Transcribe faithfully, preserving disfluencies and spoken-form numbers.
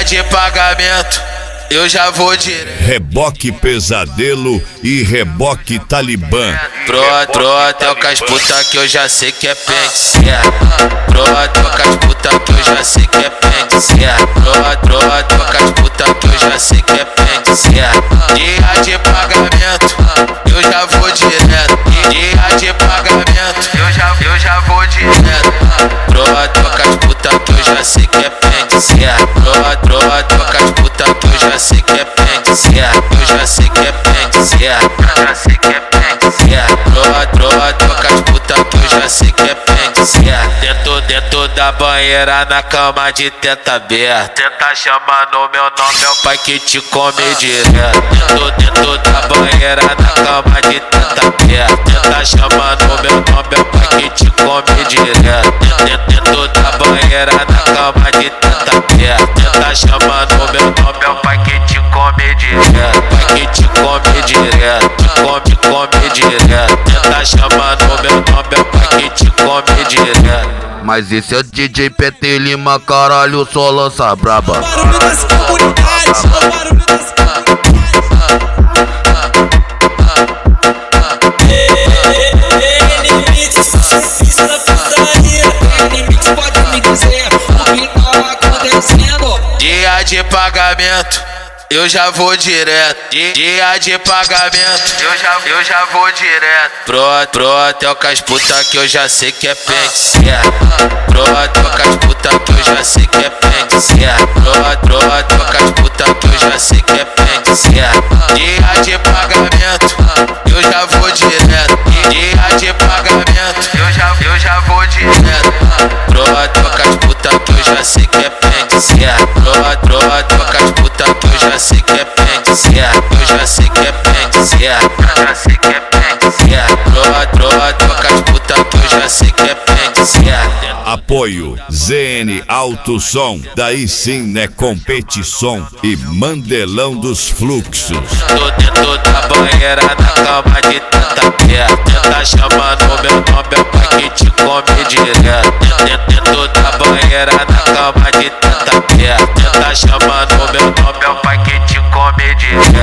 Dia de pagamento, eu já vou direto. Reboque Pesadelo e Reboque Talibã. Pronto, pronto, é o casputa que eu já sei que é pente certo. Pronto, é o casputa que eu já sei que é pente certo. Pronto, pronto, é o casputa que eu já sei que é pente certo. Dia de pagamento, eu já vou direto. Dia de pagamento, eu já, eu já vou direto. Pronto, é o casputa que eu já sei que é pente certo. Pronto, pronto, é o casputa que eu já sei que é pente certo. Eu já sei que é pente certo. Eu já sei que é pente certo. Pronto, pronto, é o casputa que eu já sei que é pente certo. Dentro, dentro da banheira, na cama de teta aberta. Tenta chamando meu nome, meu pai que te come direto. Dentro, dentro da banheira, na cama de teta aberta. Tenta chamando meu nome, meu pai que te come direto. Dentro, dentro da banheira, na cama de teta aberta. Tenta chamando meu nome, meu pai que te come direto. Pai que te come direto. Te come, come direto. Tenta chamando meu nome, meu pai que te come direto. Mas esse é o D J P T Lima, caralho, só lança braba. Barulho das comunidades, barulho das comunidades. N-Mix, fiz na putaria. N-Mix pode me dizer o que tá acontecendo. Dia de pagamento, eu já vou direto. Dia de pagamento, eu já, eu já vou direto. Pronto, pronto, é o casputa que eu já sei que é pente certo. Pronto, é o casputa que eu já sei que é pente certo. Pronto, pronto, é o casputa que eu já sei que é pente certo. Dia de pagamento, eu já vou direto. Dia de pagamento, eu já, eu já vou direto. Pronto, é o casputa que eu já sei que é pente certo. Pronto, pronto, é o casputa que eu já sei que é pente certo. Eu já sei que é pente certo. Eu já sei que é pente certo. Pronto, pronto, é o casputa que eu já sei que é pente certo. Apoio Z N Alto Som, daí sim né competição e Mandelão dos Fluxos. Tô dentro da banheira, na cama de teta aberta. Tenta chamando meu nome, meu pai que te come direto. Dentro da banheira, na cama de teta aberta. Tenta chamando meu nome, meu pai que te come direto.